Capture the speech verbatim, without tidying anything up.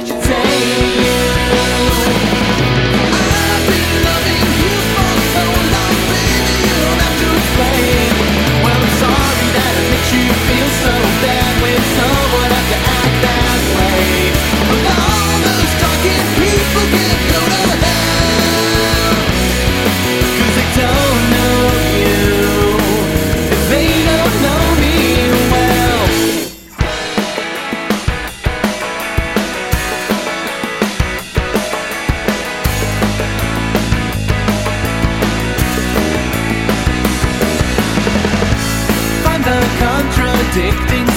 should say you. I've been loving you for so long, baby, you don't have to explain. Well, I'm sorry that it makes you feel so bad when someone has to act that way. But all those talking people can't go to hell, 'cause they don't know you if they don't know me well. Find the contradicting